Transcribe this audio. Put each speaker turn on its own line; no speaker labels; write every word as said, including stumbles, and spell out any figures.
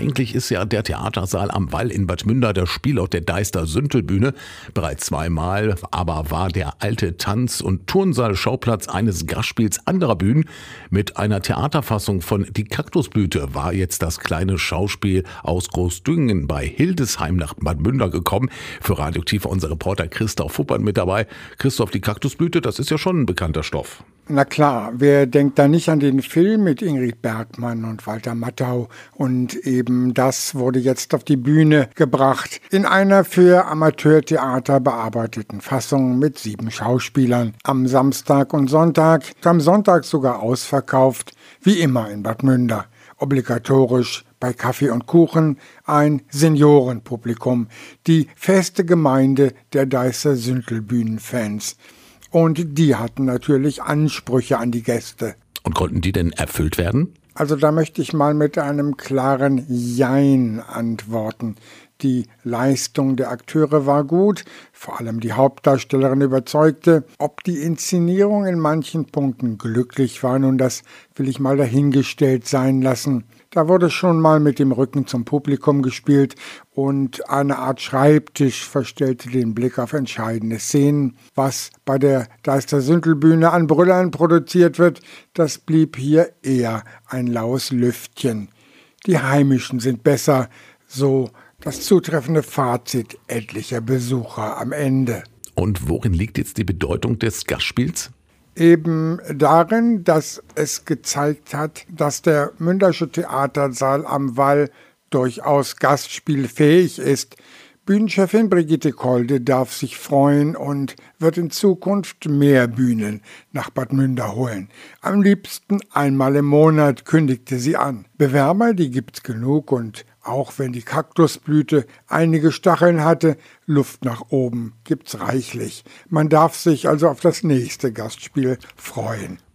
Eigentlich ist ja der Theatersaal am Wall in Bad Münder der Spielort der Deister Süntelbühne. Bereits zweimal aber war der alte Tanz- und Turnsaal Schauplatz eines Gastspiels anderer Bühnen. Mit einer Theaterfassung von Die Kaktusblüte war jetzt das kleine Schauspiel aus Großdüngen bei Hildesheim nach Bad Münder gekommen. Für Radioaktiv unser Reporter Christoph Huppert mit dabei. Christoph, Die Kaktusblüte, das ist ja schon ein bekannter Stoff.
Na klar, wer denkt da nicht an den Film mit Ingrid Bergmann und Walter Matthau? Und eben das wurde jetzt auf die Bühne gebracht in einer für Amateurtheater bearbeiteten Fassung mit sieben Schauspielern. Am Samstag und Sonntag, am Sonntag sogar ausverkauft, wie immer in Bad Münder. Obligatorisch bei Kaffee und Kuchen ein Seniorenpublikum, die feste Gemeinde der Deister Süntelbühnen-Fans. Und die hatten natürlich Ansprüche an die Gäste.
Und konnten die denn erfüllt werden?
Also da möchte ich mal mit einem klaren Jein antworten. Die Leistung der Akteure war gut, vor allem die Hauptdarstellerin überzeugte. Ob die Inszenierung in manchen Punkten glücklich war, nun das will ich mal dahingestellt sein lassen. Da wurde schon mal mit dem Rücken zum Publikum gespielt und eine Art Schreibtisch verstellte den Blick auf entscheidende Szenen. Was bei der Deister Süntelbühne an Brüllern produziert wird, das blieb hier eher ein laues Lüftchen. Die Heimischen sind besser, so das zutreffende Fazit etlicher Besucher am Ende.
Und worin liegt jetzt die Bedeutung des Gastspiels?
Eben darin, dass es gezeigt hat, dass der Mündersche Theatersaal am Wall durchaus gastspielfähig ist. Bühnenchefin Brigitte Kolde darf sich freuen und wird in Zukunft mehr Bühnen nach Bad Münder holen. Am liebsten einmal im Monat, kündigte sie an. Bewerber, die gibt's genug und auch wenn die Kaktusblüte einige Stacheln hatte, Luft nach oben gibt's reichlich. Man darf sich also auf das nächste Gastspiel freuen.